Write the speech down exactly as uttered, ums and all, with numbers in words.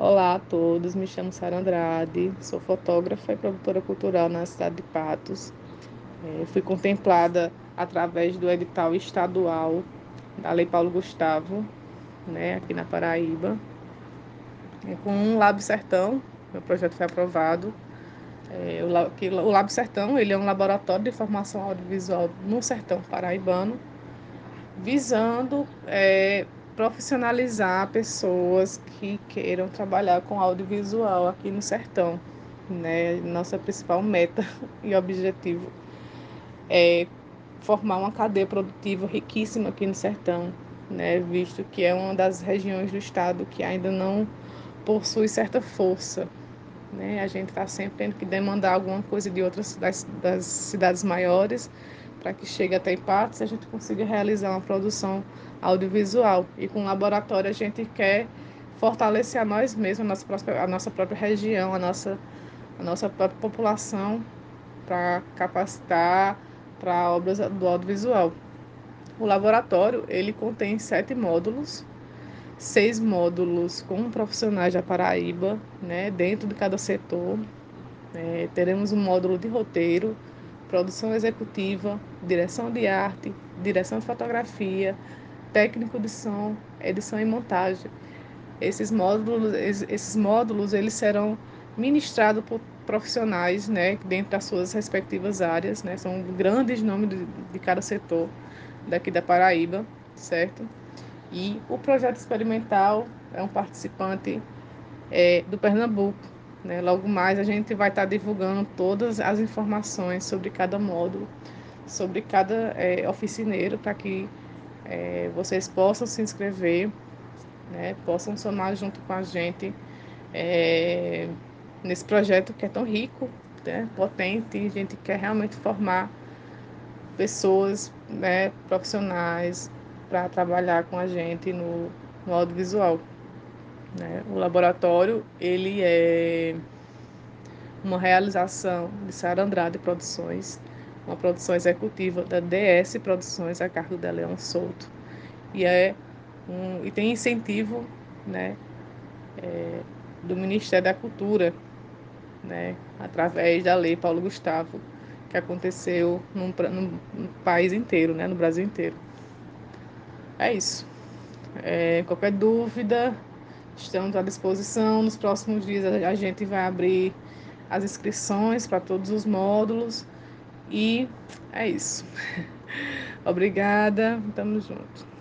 Olá a todos, me chamo Sara Andrade, sou fotógrafa e produtora cultural na cidade de Patos. É, fui contemplada através do edital estadual da Lei Paulo Gustavo, né, aqui na Paraíba, é, com o Lab Sertão. Meu projeto foi aprovado. É, o, La- que- o Lab Sertão ele é um laboratório de formação audiovisual no sertão paraibano, visando é, profissionalizar pessoas que queiram trabalhar com audiovisual aqui no sertão, né? Nossa principal meta e objetivo é formar uma cadeia produtiva riquíssima aqui no sertão, né? Visto que é uma das regiões do estado que ainda não possui certa força, né? A gente está sempre tendo que demandar alguma coisa de outras das, das cidades maiores para que chegue até em Patos e a gente consiga realizar uma produção audiovisual. E com o laboratório a gente quer fortalecer a nós mesmos, a nossa, própria, a nossa própria região, a nossa, a nossa própria população para capacitar para obras do audiovisual. O laboratório ele contém sete módulos, seis módulos com profissionais da Paraíba, né, dentro de cada setor. É, teremos um módulo de roteiro, produção executiva, direção de arte, direção de fotografia, técnico de som, edição e montagem. Esses módulos, esses módulos eles serão ministrados por profissionais, né, dentro das suas respectivas áreas, né, são grandes nomes de, de cada setor daqui da Paraíba, certo? E o projeto experimental é um participante é, do Pernambuco. Né? Logo mais a gente vai estar divulgando todas as informações sobre cada módulo, sobre cada é, oficineiro, para que é, vocês possam se inscrever, né? Possam somar junto com a gente é, nesse projeto que é tão rico, né? Potente, e a gente quer realmente formar pessoas, né, profissionais para trabalhar com a gente no, no audiovisual. Né? O laboratório ele é uma realização de Sara Andrade Produções, uma produção executiva da D S Produções, a cargo da Leão Souto. E, é um, e tem incentivo, né, é, do Ministério da Cultura, né, através da Lei Paulo Gustavo, que aconteceu num, num, no país inteiro, né, no Brasil inteiro. É isso. É, qualquer dúvida, estamos à disposição. Nos próximos dias a gente vai abrir as inscrições para todos os módulos. E é isso. Obrigada, tamo junto.